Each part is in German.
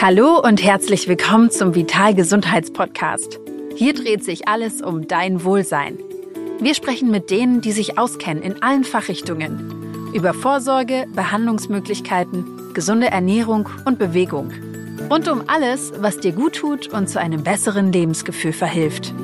Hallo und herzlich willkommen zum Vital Gesundheitspodcast. Hier dreht sich alles um dein Wohlsein. Wir sprechen mit denen, die sich auskennen in allen Fachrichtungen. Über Vorsorge, Behandlungsmöglichkeiten, gesunde Ernährung und Bewegung. Rund um alles, was dir gut tut und zu einem besseren Lebensgefühl verhilft.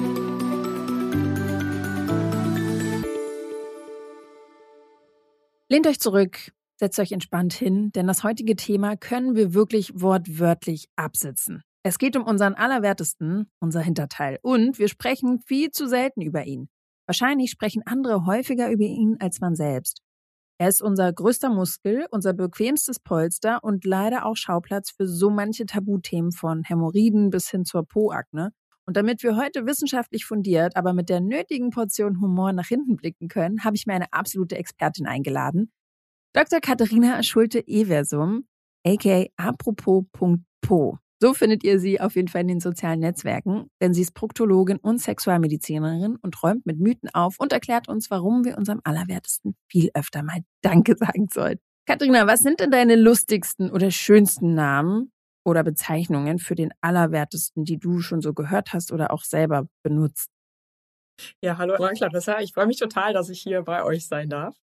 Lehnt euch zurück, setzt euch entspannt hin, denn das heutige Thema können wir wirklich wortwörtlich absitzen. Es geht um unseren Allerwertesten, unser Hinterteil. Und wir sprechen viel zu selten über ihn. Wahrscheinlich sprechen andere häufiger über ihn als man selbst. Er ist unser größter Muskel, unser bequemstes Polster und leider auch Schauplatz für so manche Tabuthemen von Hämorrhoiden bis hin zur Po-Akne. Und damit wir heute wissenschaftlich fundiert, aber mit der nötigen Portion Humor nach hinten blicken können, habe ich mir eine absolute Expertin eingeladen. Dr. Katharina Schulte-Eversum, aka apropos.po. So findet ihr sie auf jeden Fall in den sozialen Netzwerken, denn sie ist Proktologin und Sexualmedizinerin und räumt mit Mythen auf und erklärt uns, warum wir unserem Allerwertesten viel öfter mal Danke sagen sollen. Katharina, was sind denn deine lustigsten oder schönsten Namen oder Bezeichnungen für den Allerwertesten, die du schon so gehört hast oder auch selber benutzt? Ja, hallo Clarissa. Ich freue mich total, dass ich hier bei euch sein darf.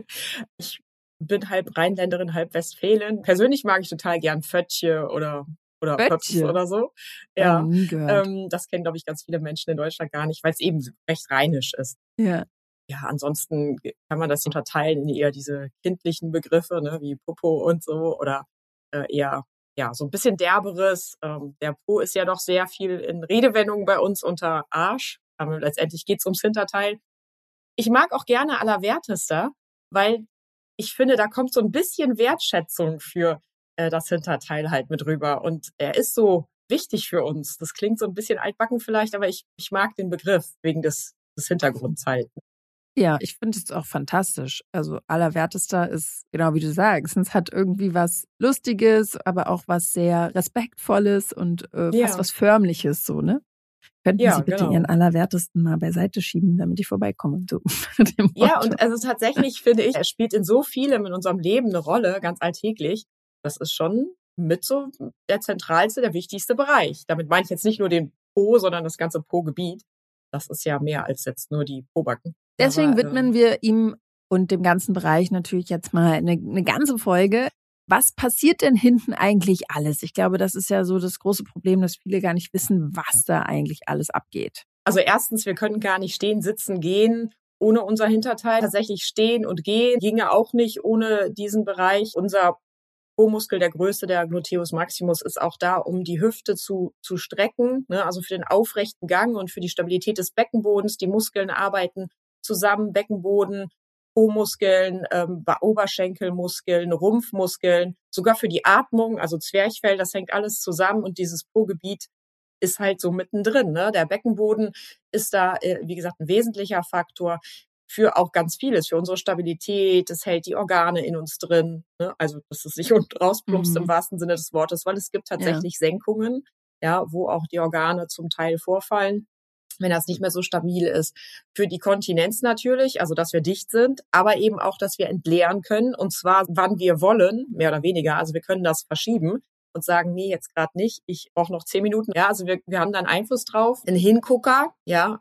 Ich bin halb Rheinländerin, halb Westfälin. Persönlich mag ich total gern Fötche oder Pöps oder so. Ja, nie gehört. Das kennen, glaube ich, ganz viele Menschen in Deutschland gar nicht, weil es eben recht rheinisch ist. Ja. Ja, ansonsten kann man das unterteilen in eher diese kindlichen Begriffe, ne, wie Popo und so, oder eher ja so ein bisschen derberes. Der Po ist ja doch sehr viel in Redewendungen bei uns unter Arsch. Aber letztendlich geht's ums Hinterteil. Ich mag auch gerne Allerwertester, weil ich finde, da kommt so ein bisschen Wertschätzung für das Hinterteil halt mit rüber. Und er ist so wichtig für uns. Das klingt so ein bisschen altbacken vielleicht, aber ich mag den Begriff wegen des Hintergrunds halt. Ja, ich finde es auch fantastisch. Also Allerwertester ist, genau wie du sagst, es hat irgendwie was Lustiges, aber auch was sehr Respektvolles und fast was Förmliches so, ne? Könnten Sie bitte Ihren Allerwertesten mal beiseite schieben, damit ich vorbeikomme? So. Ja, und also tatsächlich finde ich, er spielt in so vielem in unserem Leben eine Rolle, ganz alltäglich. Das ist schon mit so der zentralste, der wichtigste Bereich. Damit meine ich jetzt nicht nur den Po, sondern das ganze Po-Gebiet. Das ist ja mehr als jetzt nur die Pobacken. Deswegen widmen wir ihm und dem ganzen Bereich natürlich jetzt mal eine ganze Folge. Was passiert denn hinten eigentlich alles? Ich glaube, das ist ja so das große Problem, dass viele gar nicht wissen, was da eigentlich alles abgeht. Also erstens, wir können gar nicht stehen, sitzen, gehen ohne unser Hinterteil. Tatsächlich stehen und gehen ginge auch nicht ohne diesen Bereich. Unser Po-Muskel, der größte, der Gluteus Maximus, ist auch da, um die Hüfte zu strecken, ne? Also für den aufrechten Gang und für die Stabilität des Beckenbodens. Die Muskeln arbeiten zusammen, Beckenboden, Po-Muskeln, Oberschenkelmuskeln, Rumpfmuskeln, sogar für die Atmung, also Zwerchfell, das hängt alles zusammen und dieses Po-Gebiet ist halt so mittendrin, ne? Der Beckenboden ist da, wie gesagt, ein wesentlicher Faktor für auch ganz vieles, für unsere Stabilität. Das hält die Organe in uns drin, ne? Also, dass es nicht unten rausplumpst im wahrsten Sinne des Wortes, weil es gibt tatsächlich Senkungen, ja, wo auch die Organe zum Teil vorfallen, wenn das nicht mehr so stabil ist. Für die Kontinenz natürlich, also dass wir dicht sind, aber eben auch, dass wir entleeren können, und zwar wann wir wollen, mehr oder weniger. Also wir können das verschieben und sagen, nee, jetzt gerade nicht, ich brauche noch 10 Minuten. Ja, also wir haben da einen Einfluss drauf. Ein Hingucker, ja,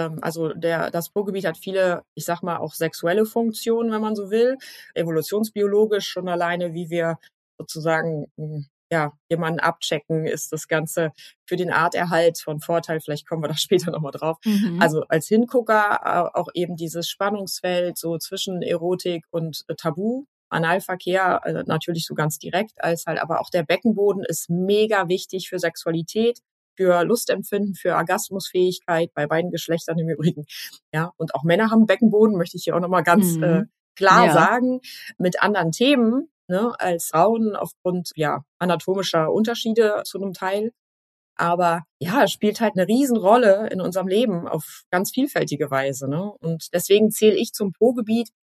das Po-Gebiet hat viele, ich sag mal, auch sexuelle Funktionen, wenn man so will. Evolutionsbiologisch schon alleine, wie wir sozusagen jemanden abchecken, ist das Ganze für den Arterhalt von Vorteil. Vielleicht kommen wir da später nochmal drauf. Also als Hingucker auch eben dieses Spannungsfeld so zwischen Erotik und Tabu. Analverkehr natürlich so ganz direkt, als halt aber auch der Beckenboden ist mega wichtig für Sexualität, für Lustempfinden, für Orgasmusfähigkeit, bei beiden Geschlechtern im Übrigen. Ja, und auch Männer haben Beckenboden, möchte ich hier auch nochmal ganz klar sagen, mit anderen Themen, ne, als Frauen aufgrund anatomischer Unterschiede zu einem Teil. Aber ja, es spielt halt eine Riesenrolle in unserem Leben auf ganz vielfältige Weise, ne? Und deswegen zähle ich zum Po-Gebiet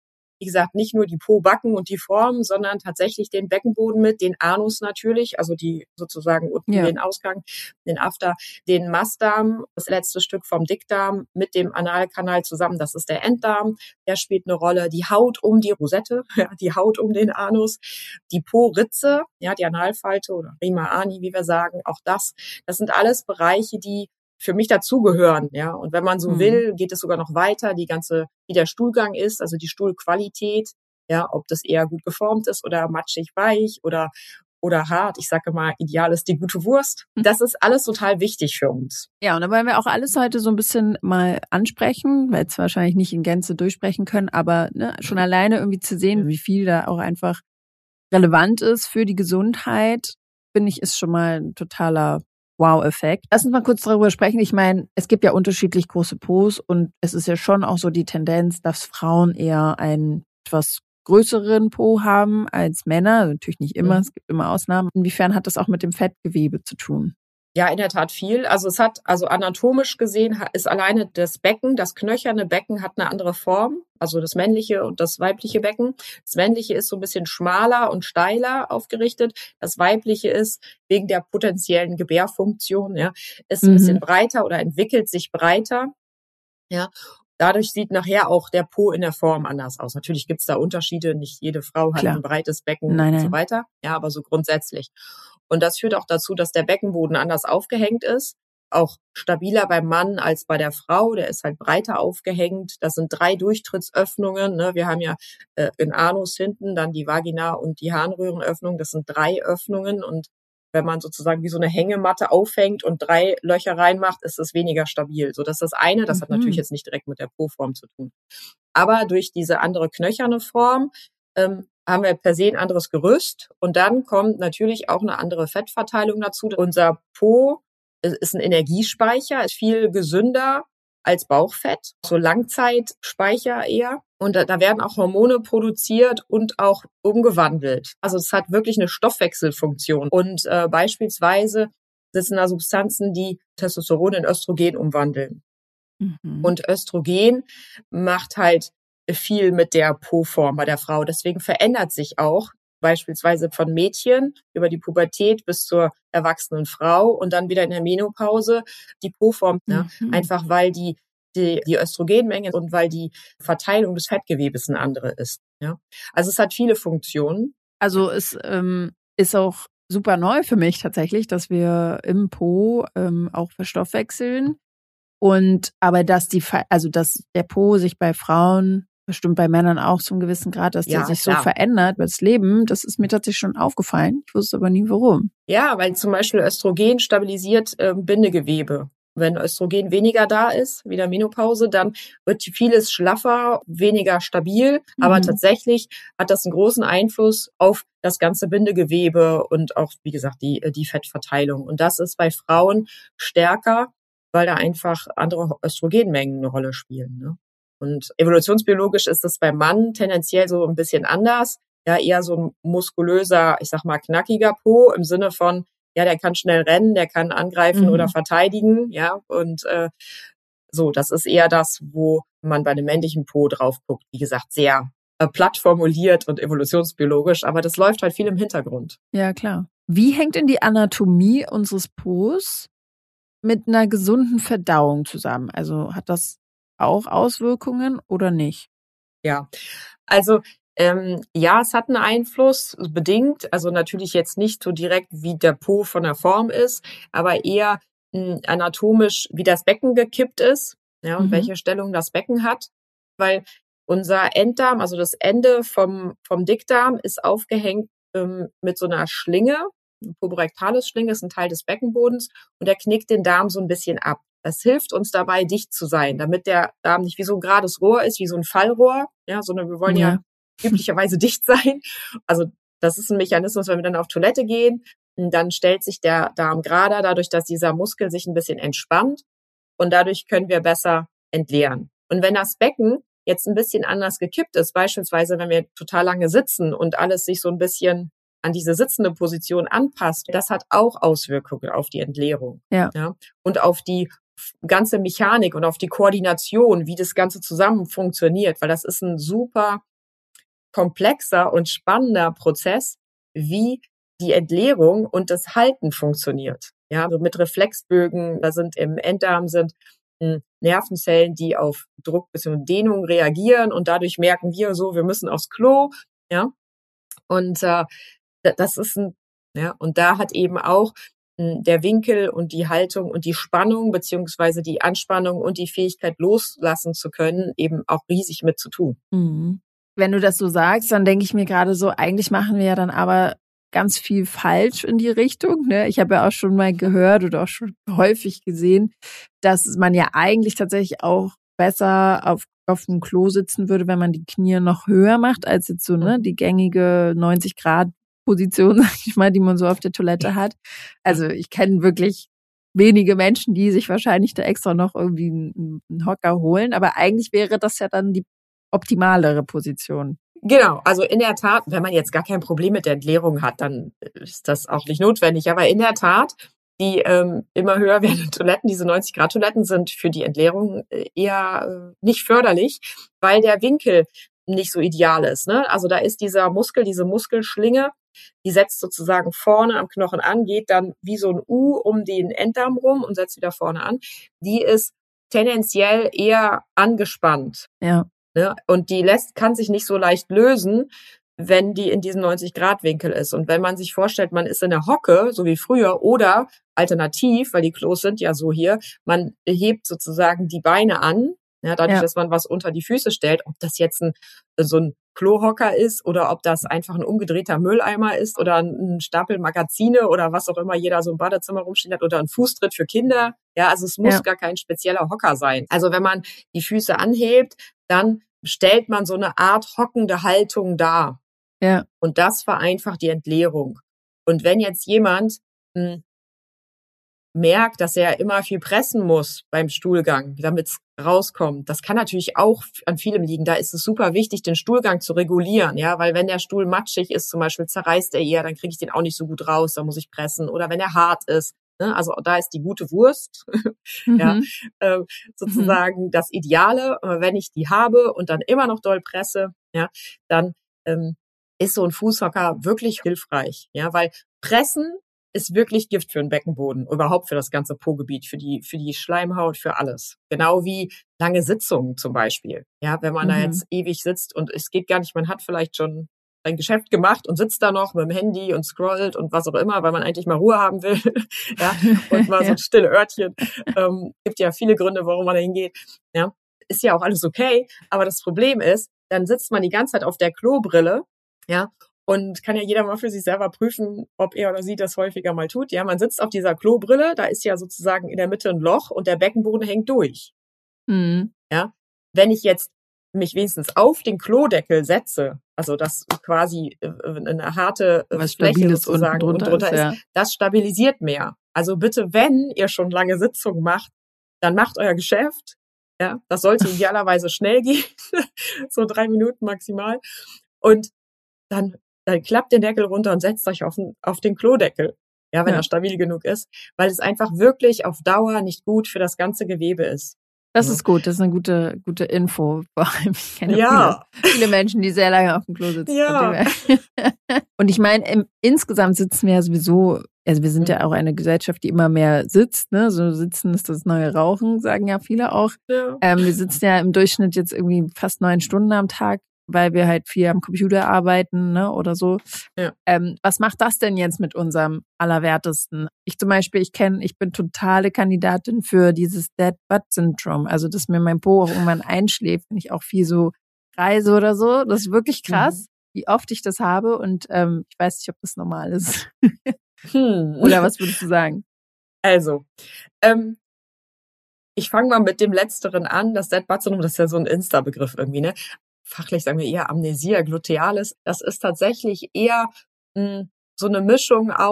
wie gesagt, nicht nur die Po-Backen und die Form, sondern tatsächlich den Beckenboden mit, den Anus natürlich, also die sozusagen unten den Ausgang, den After, den Mastdarm, das letzte Stück vom Dickdarm mit dem Analkanal zusammen, das ist der Enddarm, der spielt eine Rolle, die Haut um die Rosette, die Haut um den Anus, die Po-Ritze, die Analfalte oder Rima ani, wie wir sagen, auch das sind alles Bereiche, die für mich dazugehören, Und wenn man so will, geht es sogar noch weiter, wie der Stuhlgang ist, also die Stuhlqualität, ob das eher gut geformt ist oder matschig weich oder hart. Ich sage mal, ideal ist die gute Wurst. Das ist alles total wichtig für uns. Ja, und da wollen wir auch alles heute so ein bisschen mal ansprechen, weil es wahrscheinlich nicht in Gänze durchsprechen können, aber schon alleine irgendwie zu sehen, wie viel da auch einfach relevant ist für die Gesundheit, finde ich, ist schon mal ein totaler Wow-Effekt. Lass uns mal kurz darüber sprechen. Ich meine, es gibt ja unterschiedlich große Pos und es ist ja schon auch so die Tendenz, dass Frauen eher einen etwas größeren Po haben als Männer. Also natürlich nicht immer, es gibt immer Ausnahmen. Inwiefern hat das auch mit dem Fettgewebe zu tun? Ja, in der Tat viel. Also es hat, anatomisch gesehen, ist alleine das Becken, das knöcherne Becken hat eine andere Form. Also das männliche und das weibliche Becken. Das männliche ist so ein bisschen schmaler und steiler aufgerichtet. Das weibliche ist wegen der potenziellen Gebärfunktion, ist ein bisschen breiter oder entwickelt sich breiter. Dadurch sieht nachher auch der Po in der Form anders aus. Natürlich gibt's da Unterschiede. Nicht jede Frau hat ein breites Becken und so weiter. Ja, aber so grundsätzlich. Und das führt auch dazu, dass der Beckenboden anders aufgehängt ist. Auch stabiler beim Mann als bei der Frau. Der ist halt breiter aufgehängt. Das sind 3 Durchtrittsöffnungen. Wir haben ja den Anus hinten, dann die Vagina und die Harnröhrenöffnung. Das sind 3 Öffnungen. Und wenn man sozusagen wie so eine Hängematte aufhängt und 3 Löcher reinmacht, ist es weniger stabil. So, das ist das eine. Das hat natürlich jetzt nicht direkt mit der Po-Form zu tun. Aber durch diese andere knöcherne Form haben wir per se ein anderes Gerüst. Und dann kommt natürlich auch eine andere Fettverteilung dazu. Unser Po ist ein Energiespeicher, ist viel gesünder als Bauchfett, so Langzeitspeicher eher. Und da werden auch Hormone produziert und auch umgewandelt. Also es hat wirklich eine Stoffwechselfunktion. Und beispielsweise sitzen da Substanzen, die Testosteron in Östrogen umwandeln. Und Östrogen macht halt viel mit der Po-Form bei der Frau. Deswegen verändert sich auch beispielsweise von Mädchen über die Pubertät bis zur erwachsenen Frau und dann wieder in der Menopause die Po-Form. Einfach weil die Östrogenmenge und weil die Verteilung des Fettgewebes eine andere ist. Also es hat viele Funktionen. Also es ist auch super neu für mich tatsächlich, dass wir im Po auch verstoffwechseln. Aber dass dass der Po sich bei Frauen, bestimmt bei Männern auch zum gewissen Grad, dass der sich so verändert über das Leben, das ist mir tatsächlich schon aufgefallen. Ich wusste aber nie warum. Ja, weil zum Beispiel Östrogen stabilisiert Bindegewebe. Wenn Östrogen weniger da ist, wie der Menopause, dann wird vieles schlaffer, weniger stabil. Aber tatsächlich hat das einen großen Einfluss auf das ganze Bindegewebe und auch, wie gesagt, die Fettverteilung. Und das ist bei Frauen stärker, weil da einfach andere Östrogenmengen eine Rolle spielen. Und evolutionsbiologisch ist das beim Mann tendenziell so ein bisschen anders. Ja, eher so ein muskulöser, ich sag mal, knackiger Po im Sinne von, der kann schnell rennen, der kann angreifen oder verteidigen, und so, das ist eher das, wo man bei einem männlichen Po drauf guckt. Wie gesagt, sehr platt formuliert und evolutionsbiologisch, aber das läuft halt viel im Hintergrund. Ja, klar. Wie hängt denn die Anatomie unseres Pos mit einer gesunden Verdauung zusammen? Also hat das auch Auswirkungen oder nicht? Ja, also es hat einen Einfluss, bedingt. Also natürlich jetzt nicht so direkt, wie der Po von der Form ist, aber eher anatomisch, wie das Becken gekippt ist, und welche Stellung das Becken hat. Weil unser Enddarm, also das Ende vom Dickdarm, ist aufgehängt mit so einer Schlinge. Eine Puborectalis-Schlinge ist ein Teil des Beckenbodens und der knickt den Darm so ein bisschen ab. Das hilft uns dabei, dicht zu sein, damit der Darm nicht wie so ein gerades Rohr ist, wie so ein Fallrohr, sondern wir wollen ja üblicherweise dicht sein. Also das ist ein Mechanismus, wenn wir dann auf Toilette gehen, dann stellt sich der Darm gerader, dadurch, dass dieser Muskel sich ein bisschen entspannt und dadurch können wir besser entleeren. Und wenn das Becken jetzt ein bisschen anders gekippt ist, beispielsweise wenn wir total lange sitzen und alles sich so ein bisschen an diese sitzende Position anpasst, das hat auch Auswirkungen auf die Entleerung. Ja? Und auf die ganze Mechanik und auf die Koordination, wie das Ganze zusammen funktioniert, weil das ist ein super komplexer und spannender Prozess, wie die Entleerung und das Halten funktioniert. Ja, also mit Reflexbögen, da sind im Enddarm Nervenzellen, die auf Druck bzw. Dehnung reagieren und dadurch merken wir so, wir müssen aufs Klo, ja. Und das ist und da hat eben auch der Winkel und die Haltung und die Spannung beziehungsweise die Anspannung und die Fähigkeit loslassen zu können, eben auch riesig mit zu tun. Mhm. Wenn du das so sagst, dann denke ich mir gerade so, eigentlich machen wir ja dann aber ganz viel falsch in die Richtung. Ne? Ich habe ja auch schon mal gehört oder auch schon häufig gesehen, dass man ja eigentlich tatsächlich auch besser auf dem Klo sitzen würde, wenn man die Knie noch höher macht, als jetzt so die gängige 90-Grad-Position, sag ich mal, die man so auf der Toilette hat. Also ich kenne wirklich wenige Menschen, die sich wahrscheinlich da extra noch irgendwie einen Hocker holen. Aber eigentlich wäre das ja dann die optimalere Position. Genau, also in der Tat, wenn man jetzt gar kein Problem mit der Entleerung hat, dann ist das auch nicht notwendig. Aber in der Tat, die immer höher werdenden Toiletten, diese 90-Grad-Toiletten sind für die Entleerung eher nicht förderlich, weil der Winkel nicht so ideal ist. Ne? Also da ist dieser Muskel, diese Muskelschlinge, die setzt sozusagen vorne am Knochen an, geht dann wie so ein U um den Enddarm rum und setzt wieder vorne an. Die ist tendenziell eher angespannt. Ja. Ne? Und die kann sich nicht so leicht lösen, wenn die in diesem 90-Grad-Winkel ist. Und wenn man sich vorstellt, man ist in der Hocke, so wie früher, oder alternativ, weil die Klos sind ja so hier, man hebt sozusagen die Beine an, ja, dadurch, dass man was unter die Füße stellt, ob das jetzt so ein Klohocker ist oder ob das einfach ein umgedrehter Mülleimer ist oder ein Stapel Magazine oder was auch immer jeder so im Badezimmer rumstehen hat oder ein Fußtritt für Kinder. Ja, also es muss gar kein spezieller Hocker sein. Also wenn man die Füße anhebt, dann stellt man so eine Art hockende Haltung dar. Ja. Und das vereinfacht die Entleerung. Und wenn jetzt jemand merkt, dass er immer viel pressen muss beim Stuhlgang, damit es rauskommt, das kann natürlich auch an vielem liegen. Da ist es super wichtig, den Stuhlgang zu regulieren, ja, weil wenn der Stuhl matschig ist, zum Beispiel zerreißt er eher, dann kriege ich den auch nicht so gut raus, da muss ich pressen. Oder wenn er hart ist, ne, also da ist die gute Wurst, sozusagen das Ideale. Wenn ich die habe und dann immer noch doll presse, ja, dann ist so ein Fußhocker wirklich hilfreich, ja, weil Pressen ist wirklich Gift für den Beckenboden, überhaupt für das ganze Po-Gebiet, für die Schleimhaut, für alles. Genau wie lange Sitzungen zum Beispiel. Ja, wenn man da jetzt ewig sitzt und es geht gar nicht, man hat vielleicht schon ein Geschäft gemacht und sitzt da noch mit dem Handy und scrollt und was auch immer, weil man eigentlich mal Ruhe haben will, ja, und mal so ein stille Örtchen. Gibt ja viele Gründe, warum man da hingeht. Ja, ist ja auch alles okay, aber das Problem ist, dann sitzt man die ganze Zeit auf der Klobrille, ja, und kann ja jeder mal für sich selber prüfen, ob er oder sie das häufiger mal tut. Ja, man sitzt auf dieser Klobrille, da ist ja sozusagen in der Mitte ein Loch und der Beckenboden hängt durch. Mhm. Ja, wenn ich jetzt mich wenigstens auf den Klodeckel setze, also das quasi eine harte Fläche sozusagen und drunter ist, das stabilisiert mehr. Also bitte, wenn ihr schon lange Sitzungen macht, dann macht euer Geschäft. Ja, das sollte idealerweise schnell gehen, so 3 Minuten maximal. Und dann klappt den Deckel runter und setzt euch auf den Klodeckel, ja, wenn er stabil genug ist, weil es einfach wirklich auf Dauer nicht gut für das ganze Gewebe ist. Das ist gut, das ist eine gute Info. Vor allem, ich kenne viele Menschen, die sehr lange auf dem Klo sitzen. Ja. Und ich meine, insgesamt sitzen wir ja sowieso, also wir sind ja auch eine Gesellschaft, die immer mehr sitzt, ne? So sitzen ist das neue Rauchen, sagen ja viele auch. Ja. Wir sitzen ja im Durchschnitt jetzt irgendwie fast 9 Stunden am Tag, weil wir halt viel am Computer arbeiten, ne, oder so. Ja. Was macht das denn jetzt mit unserem Allerwertesten? Ich zum Beispiel, ich bin totale Kandidatin für dieses Dead Butt Syndrome, also dass mir mein Po auch irgendwann einschläft, wenn ich auch viel so reise oder so. Das ist wirklich krass, wie oft ich das habe und ich weiß nicht, ob das normal ist. Oder was würdest du sagen? Also, ich fange mal mit dem Letzteren an, das Dead Butt Syndrome, das ist ja so ein Insta-Begriff irgendwie, ne? Fachlich sagen wir eher Amnesia glutealis. Das ist tatsächlich eher so eine Mischung aus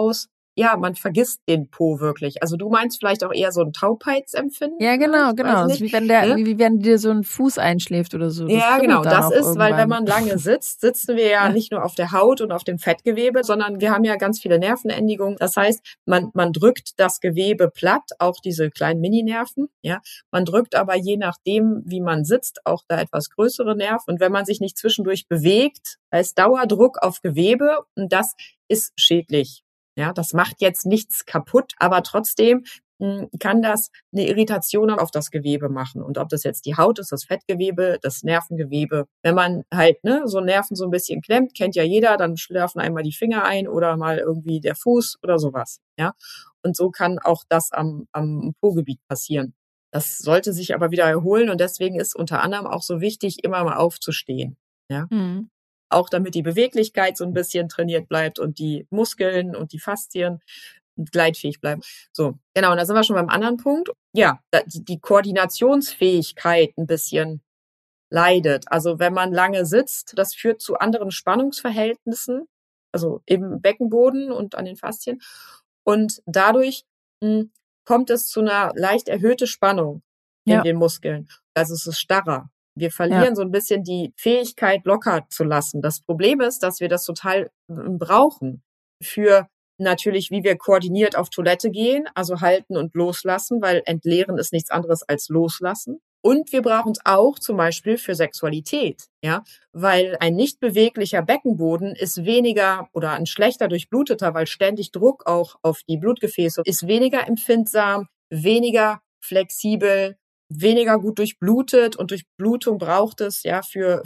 ja, man vergisst den Po wirklich. Also du meinst vielleicht auch eher so ein Taubheitsempfinden? Ja, genau. Das ist wie wenn wie wenn dir so ein Fuß einschläft oder so. Das Ja, genau. kribbelt dann Das auch ist, weil wenn irgendwann. man lange sitzt, sitzen wir ja Ja. nicht nur auf der Haut und auf dem Fettgewebe, sondern wir haben ja ganz viele Nervenendigungen. Das heißt, man drückt das Gewebe platt, auch diese kleinen Mininerven, ja. Man drückt aber je nachdem, wie man sitzt, auch da etwas größere Nerven. Und wenn man sich nicht zwischendurch bewegt, da ist Dauerdruck auf Gewebe und das ist schädlich. Ja, das macht jetzt nichts kaputt, aber trotzdem kann das eine Irritation auf das Gewebe machen. Und ob das jetzt die Haut ist, das Fettgewebe, das Nervengewebe. Wenn man halt so Nerven so ein bisschen klemmt, kennt ja jeder, dann schlafen einmal die Finger ein oder mal irgendwie der Fuß oder sowas. Ja, und so kann auch das am Po-Gebiet passieren. Das sollte sich aber wieder erholen und deswegen ist unter anderem auch so wichtig, immer mal aufzustehen. Ja. Mhm. Auch damit die Beweglichkeit so ein bisschen trainiert bleibt und die Muskeln und die Faszien gleitfähig bleiben. So, genau, und da sind wir schon beim anderen Punkt. Ja, die Koordinationsfähigkeit ein bisschen leidet. Also wenn man lange sitzt, das führt zu anderen Spannungsverhältnissen, also im Beckenboden und an den Faszien. Und dadurch kommt es zu einer leicht erhöhten Spannung in den Muskeln. Also es ist starrer. Wir verlieren so ein bisschen die Fähigkeit, locker zu lassen. Das Problem ist, dass wir das total brauchen für natürlich, wie wir koordiniert auf Toilette gehen, also halten und loslassen, weil entleeren ist nichts anderes als loslassen. Und wir brauchen es auch zum Beispiel für Sexualität, ja, weil ein nicht beweglicher Beckenboden ist weniger oder ein schlechter durchbluteter, weil ständig Druck auch auf die Blutgefäße ist weniger empfindsam, weniger flexibel, weniger gut durchblutet und Durchblutung braucht es ja für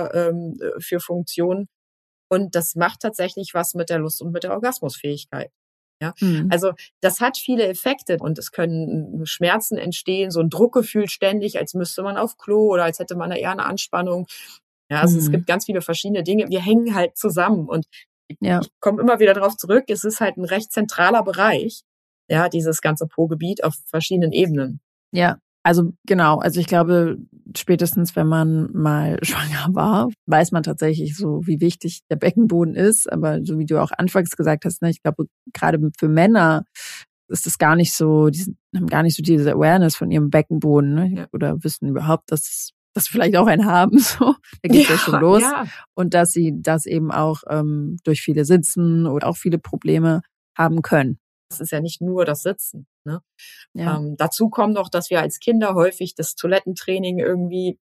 Funktionen. Und das macht tatsächlich was mit der Lust und mit der Orgasmusfähigkeit. Ja, also das hat viele Effekte und es können Schmerzen entstehen, so ein Druckgefühl ständig, als müsste man auf Klo oder als hätte man da eher eine Anspannung. Ja, also es gibt ganz viele verschiedene Dinge. Wir hängen halt zusammen und ich komme immer wieder darauf zurück. Es ist halt ein recht zentraler Bereich, ja, dieses ganze Po-Gebiet auf verschiedenen Ebenen. Ja, also genau. Also ich glaube, spätestens wenn man mal schwanger war, weiß man tatsächlich so, wie wichtig der Beckenboden ist. Aber so wie du auch anfangs gesagt hast, ne, ich glaube, gerade für Männer ist es gar nicht so, die haben gar nicht so diese Awareness von ihrem Beckenboden, ne? Oder wissen überhaupt, dass sie vielleicht auch einen haben. So, da geht's ja schon los. Ja. Und dass sie das eben auch durch viele Sitzen oder auch viele Probleme haben können. Es ist ja nicht nur das Sitzen. Ne? Ja. Dazu kommt noch, dass wir als Kinder häufig das Toilettentraining irgendwie,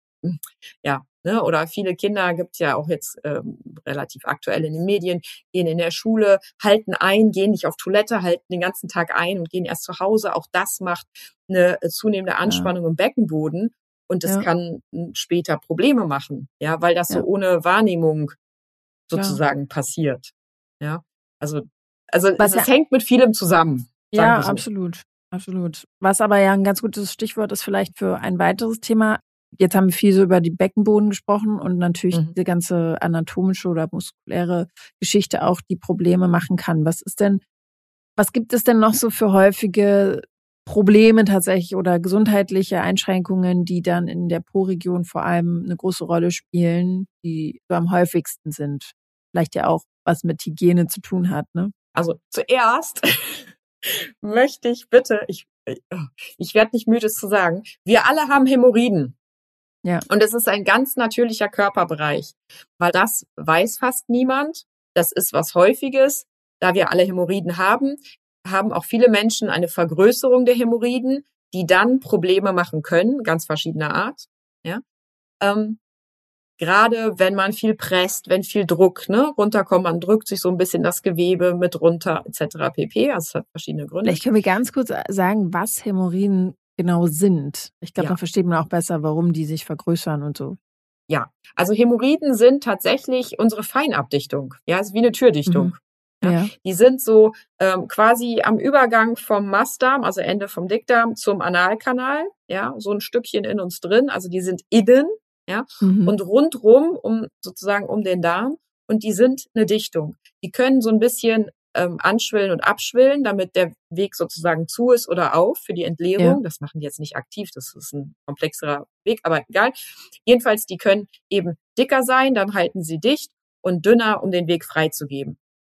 oder viele Kinder gibt es ja auch jetzt relativ aktuell in den Medien, gehen in der Schule, halten ein, gehen nicht auf Toilette, halten den ganzen Tag ein und gehen erst zu Hause. Auch das macht eine zunehmende Anspannung im Beckenboden und das kann später Probleme machen, ja, weil das so ohne Wahrnehmung sozusagen passiert. Ja, also es hängt mit vielem zusammen. Ja, so. Absolut. Was aber ja ein ganz gutes Stichwort ist vielleicht für ein weiteres Thema. Jetzt haben wir viel so über die Beckenboden gesprochen und natürlich diese ganze anatomische oder muskuläre Geschichte auch, die Probleme machen kann. Was gibt es denn noch so für häufige Probleme tatsächlich oder gesundheitliche Einschränkungen, die dann in der Po-Region vor allem eine große Rolle spielen, die so am häufigsten sind? Vielleicht ja auch was mit Hygiene zu tun hat, ne? Also zuerst möchte ich bitte, ich werde nicht müde, es zu sagen, wir alle haben Hämorrhoiden. Ja. Und es ist ein ganz natürlicher Körperbereich, weil das weiß fast niemand. Das ist was Häufiges. Da wir alle Hämorrhoiden haben auch viele Menschen eine Vergrößerung der Hämorrhoiden, die dann Probleme machen können, ganz verschiedener Art. Ja. Gerade wenn man viel presst, wenn viel Druck runterkommt, man drückt sich so ein bisschen das Gewebe mit runter etc. pp. Also es hat verschiedene Gründe. Vielleicht können wir ganz kurz sagen, was Hämorrhoiden genau sind. Ich glaube, dann versteht man auch besser, warum die sich vergrößern und so. Ja, also Hämorrhoiden sind tatsächlich unsere Feinabdichtung. Ja, ist wie eine Türdichtung. Ja. Die sind so quasi am Übergang vom Mastdarm, also Ende vom Dickdarm, zum Analkanal. Ja, so ein Stückchen in uns drin. Also die sind innen. Ja, und rundrum um den Darm und die sind eine Dichtung. Die können so ein bisschen anschwillen und abschwillen, damit der Weg sozusagen zu ist oder auf für die Entleerung. Ja. Das machen die jetzt nicht aktiv, das ist ein komplexerer Weg, aber egal. Jedenfalls, die können eben dicker sein, dann halten sie dicht und dünner, um den Weg freizugeben.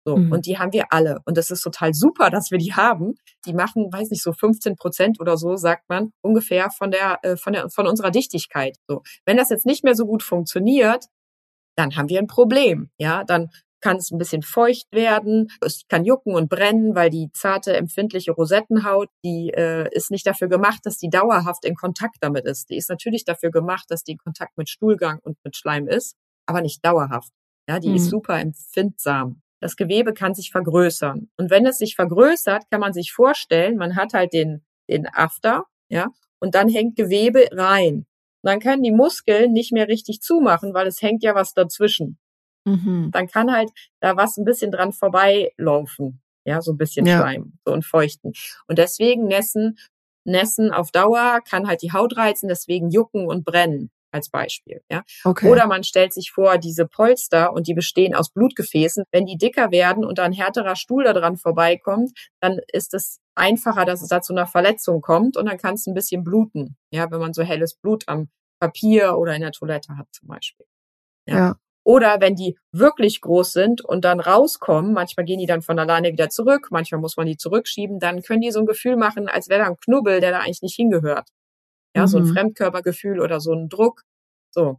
So. Und die haben wir alle. Und das ist total super, dass wir die haben. Die machen, weiß nicht, so 15% oder so, sagt man, ungefähr von unserer Dichtigkeit. So. Wenn das jetzt nicht mehr so gut funktioniert, dann haben wir ein Problem. Ja, dann kann es ein bisschen feucht werden. Es kann jucken und brennen, weil die zarte, empfindliche Rosettenhaut, die ist nicht dafür gemacht, dass die dauerhaft in Kontakt damit ist. Die ist natürlich dafür gemacht, dass die in Kontakt mit Stuhlgang und mit Schleim ist, aber nicht dauerhaft. Ja, die ist super empfindsam. Das Gewebe kann sich vergrößern. Und wenn es sich vergrößert, kann man sich vorstellen, man hat halt den After, ja, und dann hängt Gewebe rein. Und dann können die Muskeln nicht mehr richtig zumachen, weil es hängt ja was dazwischen. Dann kann halt da was ein bisschen dran vorbeilaufen. Ja, so ein bisschen Schleim, so und feuchten. Und deswegen Nässen auf Dauer kann halt die Haut reizen, deswegen jucken und brennen. Als Beispiel, ja. Okay. Oder man stellt sich vor, diese Polster, und die bestehen aus Blutgefäßen. Wenn die dicker werden und ein härterer Stuhl da dran vorbeikommt, dann ist es einfacher, dass es da zu einer Verletzung kommt, und dann kann es ein bisschen bluten. Ja, wenn man so helles Blut am Papier oder in der Toilette hat zum Beispiel. Ja. Oder wenn die wirklich groß sind und dann rauskommen, manchmal gehen die dann von alleine wieder zurück, manchmal muss man die zurückschieben, dann können die so ein Gefühl machen, als wäre da ein Knubbel, der da eigentlich nicht hingehört. Ja, so ein Fremdkörpergefühl oder so ein Druck. So.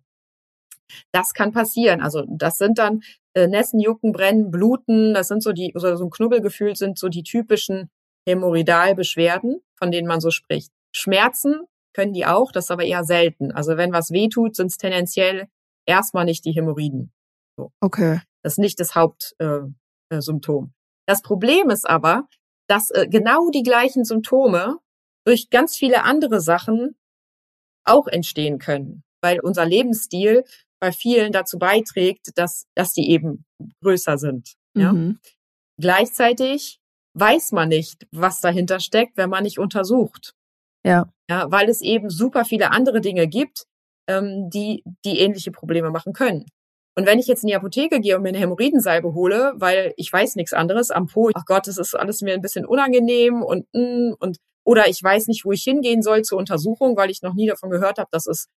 Das kann passieren. Also, das sind dann Nässen, Jucken, Brennen, Bluten. Das sind so ein Knubbelgefühl sind so die typischen Hämorrhoidalbeschwerden, von denen man so spricht. Schmerzen können die auch, das ist aber eher selten. Also, wenn was wehtut, sind es tendenziell erstmal nicht die Hämorrhoiden. So. Okay. Das ist nicht das Hauptsymptom. Das Problem ist aber, dass genau die gleichen Symptome durch ganz viele andere Sachen auch entstehen können, weil unser Lebensstil bei vielen dazu beiträgt, dass die eben größer sind. Ja? Gleichzeitig weiß man nicht, was dahinter steckt, wenn man nicht untersucht. Ja, weil es eben super viele andere Dinge gibt, die ähnliche Probleme machen können. Und wenn ich jetzt in die Apotheke gehe und mir eine Hämorrhoidensalbe hole, weil ich weiß nichts anderes am Po, ach Gott, das ist alles mir ein bisschen unangenehm und oder ich weiß nicht, wo ich hingehen soll zur Untersuchung, weil ich noch nie davon gehört habe, dass es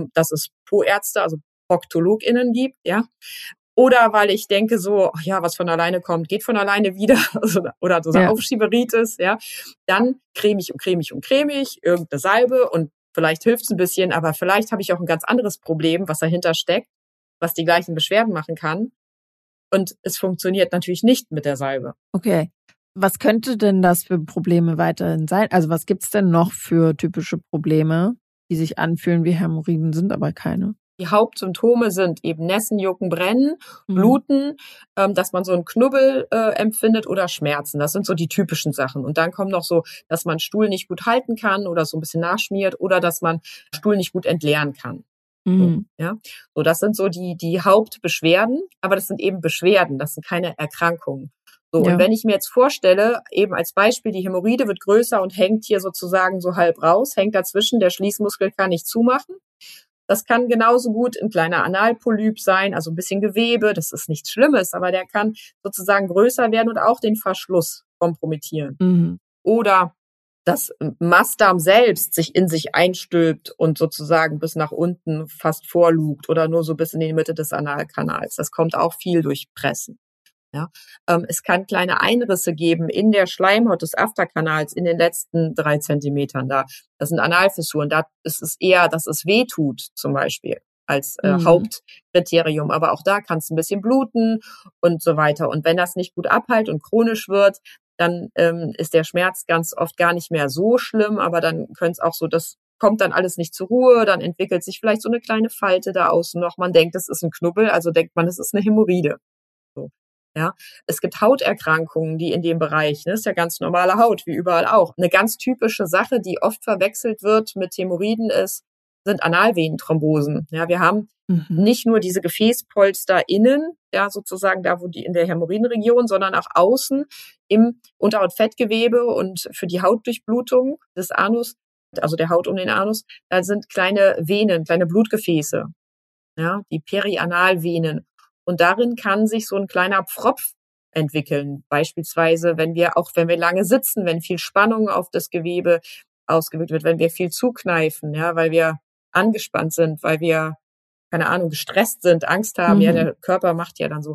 Po-Ärzte, also ProktologInnen gibt, ja. Oder weil ich denke so, ach ja, was von alleine kommt, geht von alleine wieder, oder so Aufschieberitis, ja. Dann cremig, irgendeine Salbe, und vielleicht hilft's ein bisschen, aber vielleicht habe ich auch ein ganz anderes Problem, was dahinter steckt, was die gleichen Beschwerden machen kann. Und es funktioniert natürlich nicht mit der Salbe. Okay. Was könnte denn das für Probleme weiterhin sein? Also was gibt's denn noch für typische Probleme, die sich anfühlen wie Hämorrhoiden, sind aber keine? Die Hauptsymptome sind eben Nässen, Jucken, Brennen, Bluten, dass man so einen Knubbel empfindet, oder Schmerzen. Das sind so die typischen Sachen. Und dann kommt noch so, dass man Stuhl nicht gut halten kann oder so ein bisschen nachschmiert, oder dass man Stuhl nicht gut entleeren kann. So, ja, so, das sind so die Hauptbeschwerden, aber das sind eben Beschwerden, das sind keine Erkrankungen. So, und wenn ich mir jetzt vorstelle, eben als Beispiel, die Hämorrhoide wird größer und hängt hier sozusagen so halb raus, hängt dazwischen, der Schließmuskel kann nicht zumachen. Das kann genauso gut ein kleiner Analpolyp sein, also ein bisschen Gewebe, das ist nichts Schlimmes, aber der kann sozusagen größer werden und auch den Verschluss kompromittieren. Oder dass Mastdarm selbst sich in sich einstülpt und sozusagen bis nach unten fast vorlugt oder nur so bis in die Mitte des Analkanals. Das kommt auch viel durch Pressen. Ja, es kann kleine Einrisse geben in der Schleimhaut des Afterkanals in den letzten 3 Zentimetern da. Das sind Analfissuren. Da ist es eher, dass es weh tut, zum Beispiel, als Hauptkriterium. Aber auch da kann es ein bisschen bluten und so weiter. Und wenn das nicht gut abheilt und chronisch wird, dann ist der Schmerz ganz oft gar nicht mehr so schlimm. Aber dann könnte es auch so, das kommt dann alles nicht zur Ruhe. Dann entwickelt sich vielleicht so eine kleine Falte da außen noch. Man denkt, es ist ein Knubbel, also denkt man, es ist eine Hämorrhoide. So. Ja, es gibt Hauterkrankungen, die in dem Bereich, das ist ja ganz normale Haut, wie überall auch. Eine ganz typische Sache, die oft verwechselt wird mit Hämorrhoiden, sind Analvenenthrombosen. Ja, wir haben nicht nur diese Gefäßpolster innen, ja, sozusagen da, wo die in der Hämorrhoidenregion, sondern auch außen im Unterhautfettgewebe und für die Hautdurchblutung des Anus, also der Haut um den Anus, da sind kleine Venen, kleine Blutgefäße, ja, die Perianalvenen. Und darin kann sich so ein kleiner Pfropf entwickeln. Beispielsweise, wenn wir lange sitzen, wenn viel Spannung auf das Gewebe ausgewirkt wird, wenn wir viel zukneifen, ja, weil wir angespannt sind, weil wir, keine Ahnung, gestresst sind, Angst haben, ja, der Körper macht ja dann so.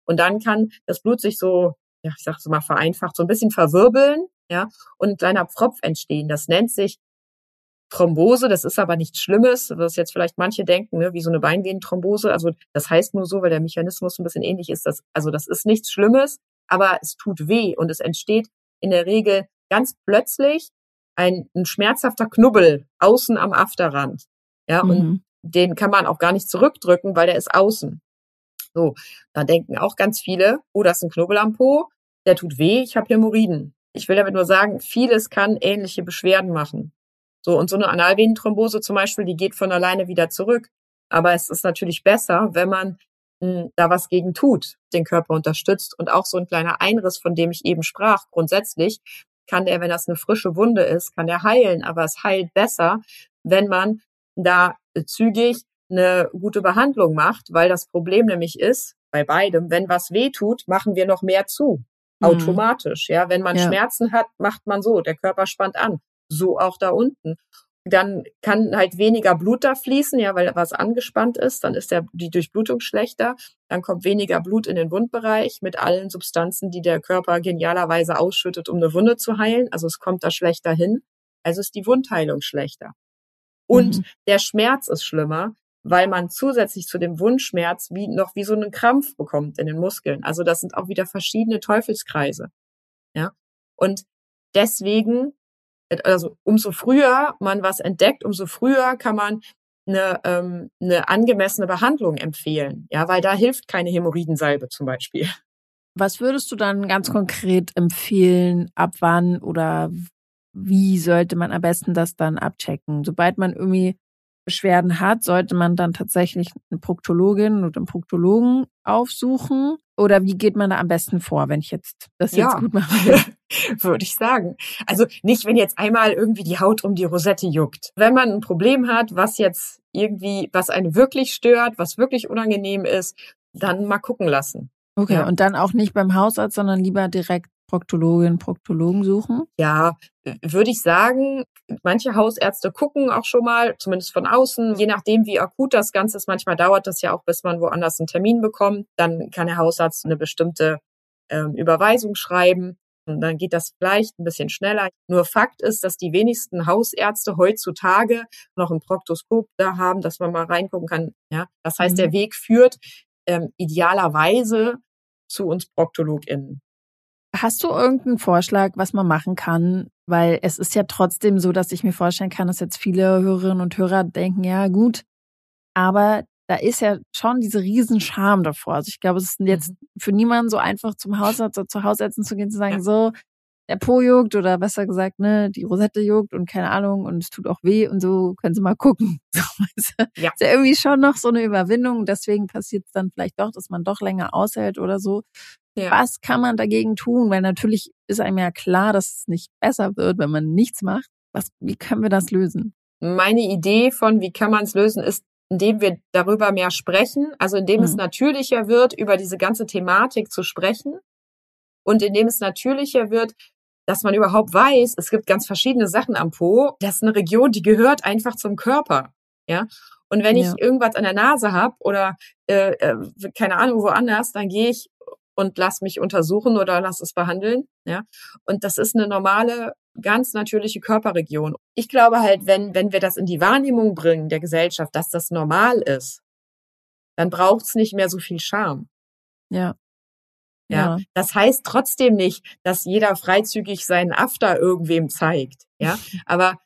Und dann kann das Blut sich so, ja, ich sag's mal vereinfacht, so ein bisschen verwirbeln, ja, und ein kleiner Pfropf entstehen. Das nennt sich Thrombose, das ist aber nichts Schlimmes, was jetzt vielleicht manche denken, ne, wie so eine Beinvenenthrombose. Also das heißt nur so, weil der Mechanismus ein bisschen ähnlich ist. Also das ist nichts Schlimmes, aber es tut weh und es entsteht in der Regel ganz plötzlich ein schmerzhafter Knubbel außen am Afterrand. Ja, und den kann man auch gar nicht zurückdrücken, weil der ist außen. So, da denken auch ganz viele, oh, das ist ein Knubbel am Po, der tut weh, ich habe Hämorrhoiden. Ich will damit nur sagen, vieles kann ähnliche Beschwerden machen. So, und so eine Analvenenthrombose zum Beispiel, die geht von alleine wieder zurück. Aber es ist natürlich besser, wenn man da was gegen tut, den Körper unterstützt. Und auch so ein kleiner Einriss, von dem ich eben sprach, grundsätzlich kann der, wenn das eine frische Wunde ist, kann der heilen. Aber es heilt besser, wenn man da zügig eine gute Behandlung macht, weil das Problem nämlich ist, bei beidem, wenn was weh tut, machen wir noch mehr zu. Automatisch, ja. Wenn man Schmerzen hat, macht man so, der Körper spannt an. So auch da unten. Dann kann halt weniger Blut da fließen, ja, weil was angespannt ist, dann ist die Durchblutung schlechter, dann kommt weniger Blut in den Wundbereich mit allen Substanzen, die der Körper genialerweise ausschüttet, um eine Wunde zu heilen. Also es kommt da schlechter hin, also ist die Wundheilung schlechter. Und der Schmerz ist schlimmer, weil man zusätzlich zu dem Wundschmerz wie so einen Krampf bekommt in den Muskeln. Also das sind auch wieder verschiedene Teufelskreise, ja. Und deswegen, also umso früher man was entdeckt, umso früher kann man eine angemessene Behandlung empfehlen, ja, weil da hilft keine Hämorrhoidensalbe zum Beispiel. Was würdest du dann ganz konkret empfehlen, ab wann oder wie sollte man am besten das dann abchecken? Sobald man irgendwie Beschwerden hat, sollte man dann tatsächlich eine Proktologin oder einen Proktologen aufsuchen? Oder wie geht man da am besten vor, wenn ich jetzt das jetzt gut machen will? Würde ich sagen. Also nicht, wenn jetzt einmal irgendwie die Haut um die Rosette juckt. Wenn man ein Problem hat, was einen wirklich stört, was wirklich unangenehm ist, dann mal gucken lassen. Okay, ja. Und dann auch nicht beim Hausarzt, sondern lieber direkt Proktologin, Proktologen suchen? Ja, würde ich sagen, manche Hausärzte gucken auch schon mal, zumindest von außen, je nachdem, wie akut das Ganze ist. Manchmal dauert das ja auch, bis man woanders einen Termin bekommt. Dann kann der Hausarzt eine bestimmte Überweisung schreiben. Und dann geht das vielleicht ein bisschen schneller. Nur Fakt ist, dass die wenigsten Hausärzte heutzutage noch ein Proktoskop da haben, dass man mal reingucken kann. Ja, das heißt, der Weg führt idealerweise zu uns ProktologInnen. Hast du irgendeinen Vorschlag, was man machen kann? Weil es ist ja trotzdem so, dass ich mir vorstellen kann, dass jetzt viele Hörerinnen und Hörer denken, ja gut, aber da ist ja schon diese riesen Scham davor. Also ich glaube, es ist jetzt für niemanden so einfach zum Hausarzt oder zu Hausärzten zu gehen, zu sagen, so, der Po juckt oder besser gesagt, ne, die Rosette juckt und keine Ahnung und es tut auch weh und so, können Sie mal gucken. So, ist ja irgendwie schon noch so eine Überwindung. Deswegen passiert es dann vielleicht doch, dass man doch länger aushält oder so. Ja. Was kann man dagegen tun? Weil natürlich ist einem ja klar, dass es nicht besser wird, wenn man nichts macht. Wie können wir das lösen? Meine Idee von, wie kann man es lösen, ist, indem wir darüber mehr sprechen, also indem es natürlicher wird, über diese ganze Thematik zu sprechen und indem es natürlicher wird, dass man überhaupt weiß, es gibt ganz verschiedene Sachen am Po. Das ist eine Region, die gehört einfach zum Körper, ja. Und wenn ich irgendwas an der Nase habe oder keine Ahnung woanders, dann gehe ich und lass mich untersuchen oder lass es behandeln, ja. Und das ist eine normale, ganz natürliche Körperregion. Ich glaube halt, wenn wir das in die Wahrnehmung bringen der Gesellschaft, dass das normal ist, dann braucht's nicht mehr so viel Scham. Ja. Ja. Das heißt trotzdem nicht, dass jeder freizügig seinen After irgendwem zeigt, ja. Aber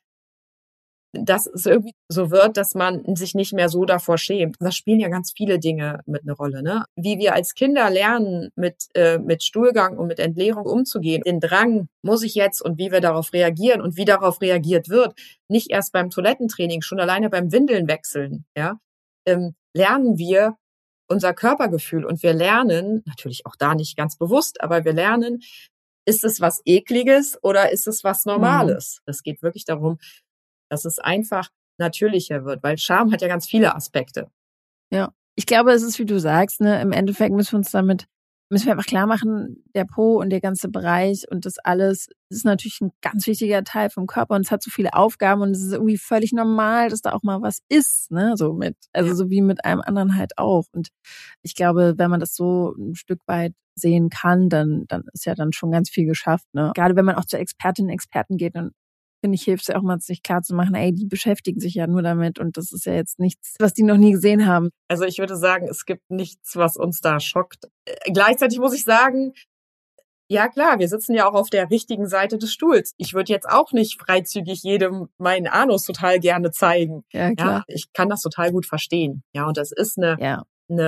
dass es irgendwie so wird, dass man sich nicht mehr so davor schämt. Da spielen ja ganz viele Dinge mit eine Rolle, ne? Wie wir als Kinder lernen, mit Stuhlgang und mit Entleerung umzugehen. Den Drang muss ich jetzt und wie wir darauf reagieren und wie darauf reagiert wird. Nicht erst beim Toilettentraining, schon alleine beim Windeln wechseln, ja. Lernen wir unser Körpergefühl und wir lernen, natürlich auch da nicht ganz bewusst, aber wir lernen, ist es was Ekliges oder ist es was Normales? Es geht wirklich darum, dass es einfach natürlicher wird, weil Scham hat ja ganz viele Aspekte. Ja, ich glaube, es ist, wie du sagst, ne, im Endeffekt müssen wir uns damit müssen wir einfach klar machen, der Po und der ganze Bereich und das alles ist natürlich ein ganz wichtiger Teil vom Körper und es hat so viele Aufgaben und es ist irgendwie völlig normal, dass da auch mal was ist, ne, so wie mit allem anderen halt auch. Und ich glaube, wenn man das so ein Stück weit sehen kann, dann ist ja dann schon ganz viel geschafft, ne. Gerade wenn man auch zu Expertinnen und Experten geht, dann finde ich, hilft es ja auch mal, sich klar zu machen, ey, die beschäftigen sich ja nur damit und das ist ja jetzt nichts, was die noch nie gesehen haben. Also ich würde sagen, es gibt nichts, was uns da schockt. Gleichzeitig muss ich sagen, ja klar, wir sitzen ja auch auf der richtigen Seite des Stuhls. Ich würde jetzt auch nicht freizügig jedem meinen Anus total gerne zeigen. Ja, klar. Ja, ich kann das total gut verstehen. Ja, und das ist eine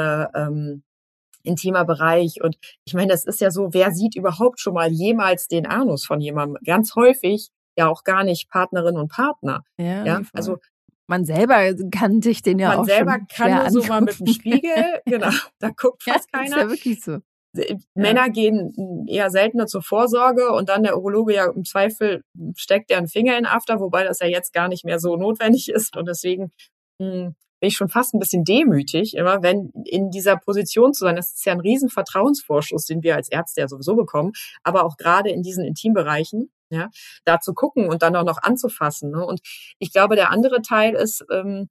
intimer Bereich. Und ich meine, das ist ja so, wer sieht überhaupt schon mal jemals den Anus von jemandem? Ganz häufig ja auch gar nicht Partnerinnen und Partner. Ja, also man selber kann sich den ja auch schon Man selber kann nur so mal mit dem Spiegel, genau, da guckt fast keiner. Ist ja wirklich so. Männer gehen eher seltener zur Vorsorge und dann der Urologe ja im Zweifel steckt der einen Finger in den After, wobei das ja jetzt gar nicht mehr so notwendig ist und deswegen bin ich schon fast ein bisschen demütig, immer wenn in dieser Position zu sein. Das ist ja ein riesen Vertrauensvorschuss, den wir als Ärzte ja sowieso bekommen, aber auch gerade in diesen Intimbereichen, ja, da zu gucken und dann auch noch anzufassen. Ne? Und ich glaube, der andere Teil ist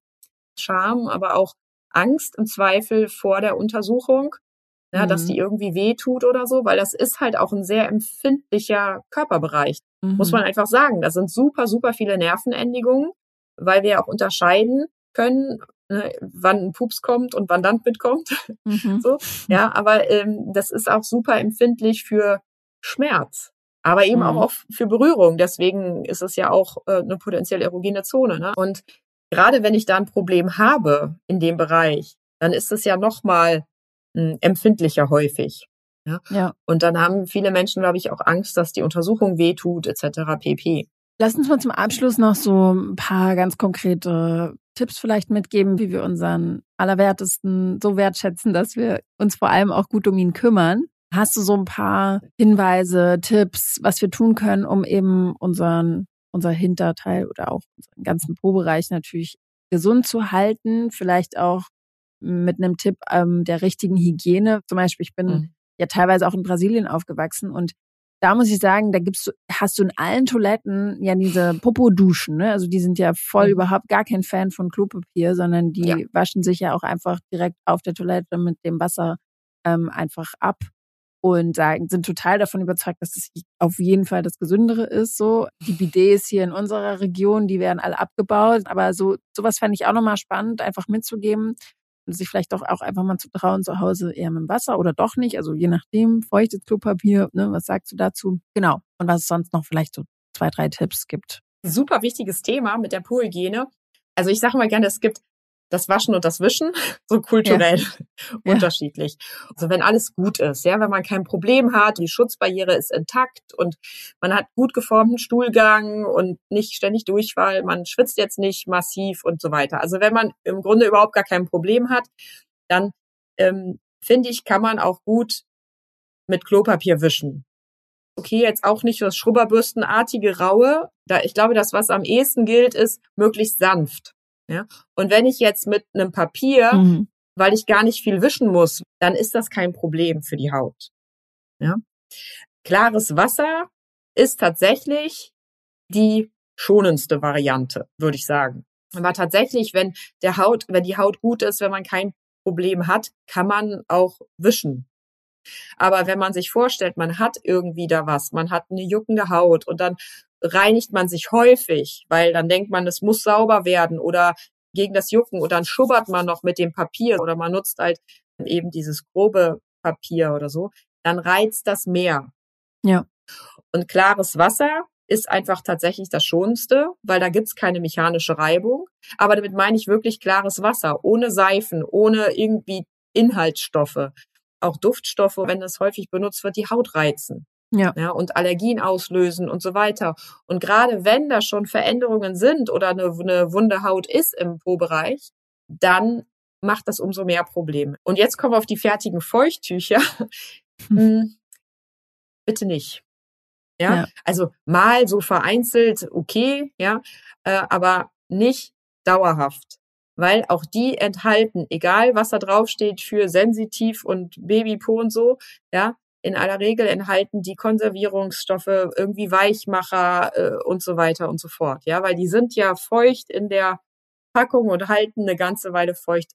Scham, aber auch Angst im Zweifel vor der Untersuchung, ja, dass die irgendwie wehtut oder so, weil das ist halt auch ein sehr empfindlicher Körperbereich, muss man einfach sagen. Da sind super, super viele Nervenendigungen, weil wir auch unterscheiden können, ne, wann ein Pups kommt und wann dann mitkommt. So, ja, aber das ist auch super empfindlich für Schmerz, aber eben auch für Berührung. Deswegen ist es ja auch eine potenziell erogene Zone. Ne? Und gerade wenn ich da ein Problem habe in dem Bereich, dann ist es ja nochmal empfindlicher häufig. Ja? Und dann haben viele Menschen, glaube ich, auch Angst, dass die Untersuchung wehtut, etc. pp. Lass uns mal zum Abschluss noch so ein paar ganz konkrete Tipps vielleicht mitgeben, wie wir unseren Allerwertesten so wertschätzen, dass wir uns vor allem auch gut um ihn kümmern. Hast du so ein paar Hinweise, Tipps, was wir tun können, um eben unser Hinterteil oder auch unseren ganzen Po-Bereich natürlich gesund zu halten? Vielleicht auch mit einem Tipp der richtigen Hygiene. Zum Beispiel, ich bin ja teilweise auch in Brasilien aufgewachsen und da muss ich sagen, hast du in allen Toiletten ja diese Popo-Duschen, ne? Also die sind ja voll überhaupt gar kein Fan von Klopapier, sondern die waschen sich ja auch einfach direkt auf der Toilette mit dem Wasser einfach ab und sind total davon überzeugt, dass es auf jeden Fall das Gesündere ist. So die Bidets hier in unserer Region, die werden alle abgebaut, aber sowas fände ich auch nochmal spannend, einfach mitzugeben. Und sich vielleicht doch auch einfach mal zu trauen, zu Hause eher mit dem Wasser oder doch nicht. Also je nachdem, feuchtes Klopapier, ne, was sagst du dazu? Genau. Und was es sonst noch vielleicht so 2, 3 Tipps gibt. Super wichtiges Thema mit der Po-Hygiene. Also ich sage mal gerne, es gibt das Waschen und das Wischen, so kulturell unterschiedlich. Also wenn alles gut ist, ja, wenn man kein Problem hat, die Schutzbarriere ist intakt und man hat gut geformten Stuhlgang und nicht ständig Durchfall, man schwitzt jetzt nicht massiv und so weiter. Also wenn man im Grunde überhaupt gar kein Problem hat, dann finde ich, kann man auch gut mit Klopapier wischen. Okay, jetzt auch nicht das Schrubberbürstenartige Raue. Ich glaube, das, was am ehesten gilt, ist möglichst sanft. Ja? Und wenn ich jetzt mit einem Papier, weil ich gar nicht viel wischen muss, dann ist das kein Problem für die Haut. Ja? Klares Wasser ist tatsächlich die schonendste Variante, würde ich sagen. Aber tatsächlich, wenn die Haut gut ist, wenn man kein Problem hat, kann man auch wischen. Aber wenn man sich vorstellt, man hat irgendwie da was, man hat eine juckende Haut und dann reinigt man sich häufig, weil dann denkt man, es muss sauber werden oder gegen das Jucken und dann schubbert man noch mit dem Papier oder man nutzt halt eben dieses grobe Papier oder so, dann reizt das mehr. Ja. Und klares Wasser ist einfach tatsächlich das Schonendste, weil da gibt's keine mechanische Reibung. Aber damit meine ich wirklich klares Wasser, ohne Seifen, ohne irgendwie Inhaltsstoffe. Auch Duftstoffe, wenn das häufig benutzt wird, die Haut reizen. Ja, und Allergien auslösen und so weiter. Und gerade wenn da schon Veränderungen sind oder eine wunde Haut ist im Po-Bereich, dann macht das umso mehr Probleme. Und jetzt kommen wir auf die fertigen Feuchttücher. Bitte nicht. Ja, also mal so vereinzelt, okay, ja, aber nicht dauerhaft. weil auch die enthalten, egal was da draufsteht für sensitiv und Babypo und so, ja, in aller Regel enthalten die Konservierungsstoffe, irgendwie Weichmacher und so weiter und so fort, ja, weil die sind ja feucht in der Packung und halten eine ganze Weile feucht.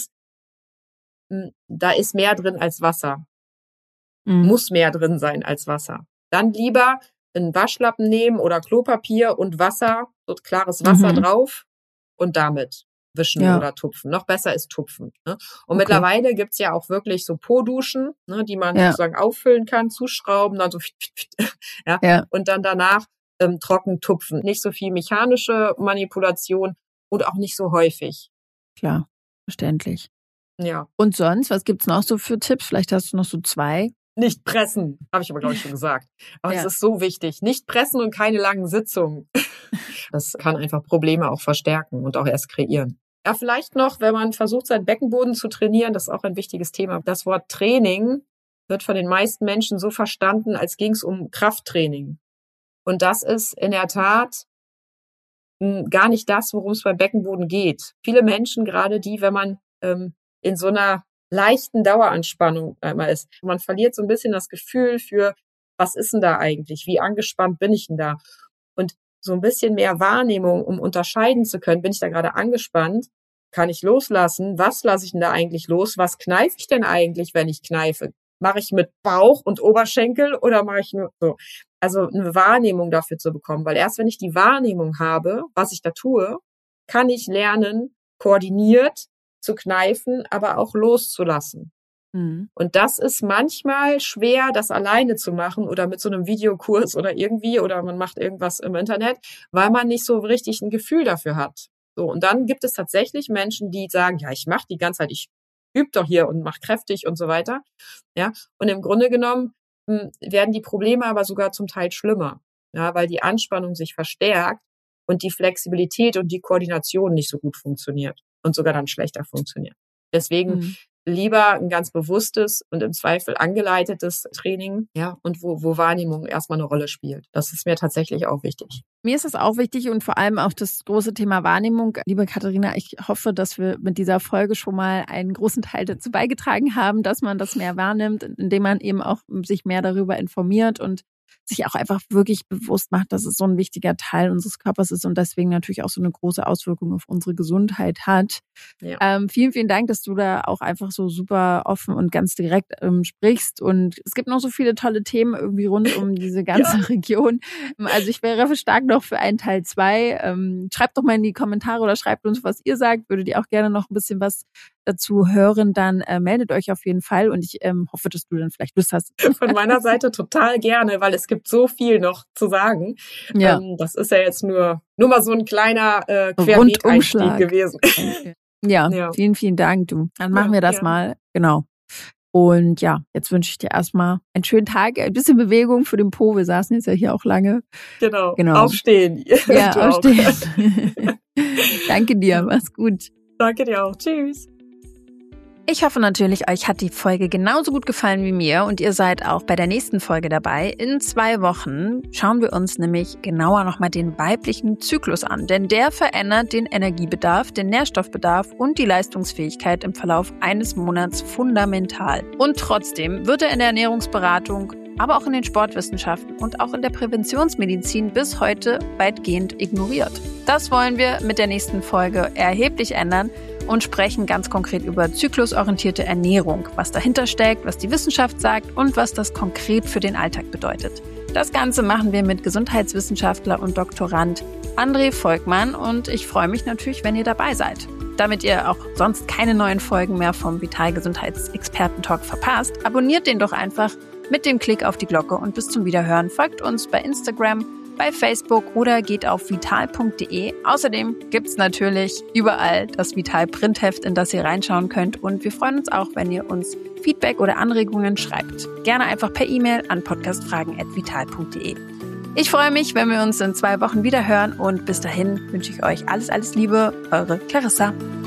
Da ist mehr drin als Wasser. Muss mehr drin sein als Wasser. Dann lieber einen Waschlappen nehmen oder Klopapier und Wasser, so klares Wasser drauf und damit wischen oder tupfen. Noch besser ist tupfen. Ne? Und mittlerweile gibt's ja auch wirklich so Po-Duschen, ne, die man sozusagen auffüllen kann, zuschrauben, dann so und dann danach trocken tupfen. Nicht so viel mechanische Manipulation und auch nicht so häufig. Klar, verständlich. Ja. Und sonst, was gibt's noch so für Tipps? Vielleicht hast du noch so 2. Nicht pressen, habe ich aber, glaube ich, schon gesagt. Aber es ist so wichtig. Nicht pressen und keine langen Sitzungen. Das kann einfach Probleme auch verstärken und auch erst kreieren. Ja, vielleicht noch, wenn man versucht, seinen Beckenboden zu trainieren, das ist auch ein wichtiges Thema. Das Wort Training wird von den meisten Menschen so verstanden, als ging es um Krafttraining. Und das ist in der Tat gar nicht das, worum es beim Beckenboden geht. Viele Menschen, gerade die, wenn man in so einer leichten Daueranspannung einmal ist. Man verliert so ein bisschen das Gefühl für, was ist denn da eigentlich? Wie angespannt bin ich denn da? Und so ein bisschen mehr Wahrnehmung, um unterscheiden zu können, bin ich da gerade angespannt? Kann ich loslassen? Was lasse ich denn da eigentlich los? Was kneife ich denn eigentlich, wenn ich kneife? Mache ich mit Bauch und Oberschenkel oder mache ich nur so? Also eine Wahrnehmung dafür zu bekommen, weil erst wenn ich die Wahrnehmung habe, was ich da tue, kann ich lernen, koordiniert zu kneifen, aber auch loszulassen. Und das ist manchmal schwer, das alleine zu machen oder mit so einem Videokurs oder irgendwie, oder man macht irgendwas im Internet, weil man nicht so richtig ein Gefühl dafür hat. So, und dann gibt es tatsächlich Menschen, die sagen, ja, ich mache die ganze Zeit, ich übe doch hier und mache kräftig und so weiter. Ja, und im Grunde genommen werden die Probleme aber sogar zum Teil schlimmer, ja, weil die Anspannung sich verstärkt und die Flexibilität und die Koordination nicht so gut funktioniert und sogar dann schlechter funktioniert. Deswegen lieber ein ganz bewusstes und im Zweifel angeleitetes Training, ja, und wo Wahrnehmung erstmal eine Rolle spielt. Das ist mir tatsächlich auch wichtig. Mir ist es auch wichtig und vor allem auch das große Thema Wahrnehmung. Liebe Katharina, ich hoffe, dass wir mit dieser Folge schon mal einen großen Teil dazu beigetragen haben, dass man das mehr wahrnimmt, indem man eben auch sich mehr darüber informiert und sich auch einfach wirklich bewusst macht, dass es so ein wichtiger Teil unseres Körpers ist und deswegen natürlich auch so eine große Auswirkung auf unsere Gesundheit hat. Ja. Vielen, vielen Dank, dass du da auch einfach so super offen und ganz direkt sprichst. Und es gibt noch so viele tolle Themen irgendwie rund um diese ganze Region. Also ich wäre stark noch für einen Teil 2. Schreibt doch mal in die Kommentare oder schreibt uns, was ihr sagt. Würdet ihr auch gerne noch ein bisschen was dazu hören, dann meldet euch auf jeden Fall und ich hoffe, dass du dann vielleicht Lust hast. Von meiner Seite total gerne, weil es gibt so viel noch zu sagen. Ja. Das ist ja jetzt nur mal so ein kleiner Querbeet-Einstieg gewesen. Ja, vielen, vielen Dank, du. Dann machen wir das mal. Genau. Und ja, jetzt wünsche ich dir erstmal einen schönen Tag, ein bisschen Bewegung für den Po. Wir saßen jetzt ja hier auch lange. Genau. Aufstehen. Ja, aufstehen. Danke dir, mach's gut. Danke dir auch. Tschüss. Ich hoffe natürlich, euch hat die Folge genauso gut gefallen wie mir und ihr seid auch bei der nächsten Folge dabei. In 2 Wochen schauen wir uns nämlich genauer nochmal den weiblichen Zyklus an, denn der verändert den Energiebedarf, den Nährstoffbedarf und die Leistungsfähigkeit im Verlauf eines Monats fundamental. Und trotzdem wird er in der Ernährungsberatung, aber auch in den Sportwissenschaften und auch in der Präventionsmedizin bis heute weitgehend ignoriert. Das wollen wir mit der nächsten Folge erheblich ändern und sprechen ganz konkret über zyklusorientierte Ernährung, was dahinter steckt, was die Wissenschaft sagt und was das konkret für den Alltag bedeutet. Das Ganze machen wir mit Gesundheitswissenschaftler und Doktorand André Volkmann und ich freue mich natürlich, wenn ihr dabei seid. Damit ihr auch sonst keine neuen Folgen mehr vom Vital Gesundheitsexperten-Talk verpasst, abonniert den doch einfach mit dem Klick auf die Glocke und bis zum Wiederhören. Folgt uns bei Instagram, bei Facebook oder geht auf vital.de. Außerdem gibt's natürlich überall das Vital-Printheft, in das ihr reinschauen könnt. Und wir freuen uns auch, wenn ihr uns Feedback oder Anregungen schreibt. Gerne einfach per E-Mail an podcastfragen@vital.de. Ich freue mich, wenn wir uns in 2 Wochen wieder hören und bis dahin wünsche ich euch alles, alles Liebe. Eure Clarissa.